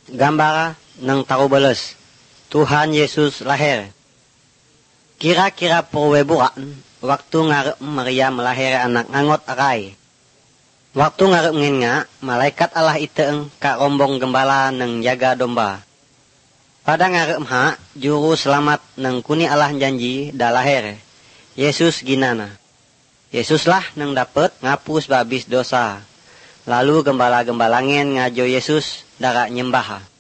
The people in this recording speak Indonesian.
Gambar ng tarubeles. Tuhan Yesus lahir. Kira-kira purwe bukaan, waktu ngarep Maria melahir anak ngangot arai. Waktu ngarep nga, malaikat Allah iteeng ka rombong gembala nang jaga domba. Pada ngarep juru selamat nang kuni Allah janji dah lahir. Yesus ginana. Yesuslah nang dapet ngapus babis dosa. Lalu gembala-gembalangin ngajo Yesus darak nyembah.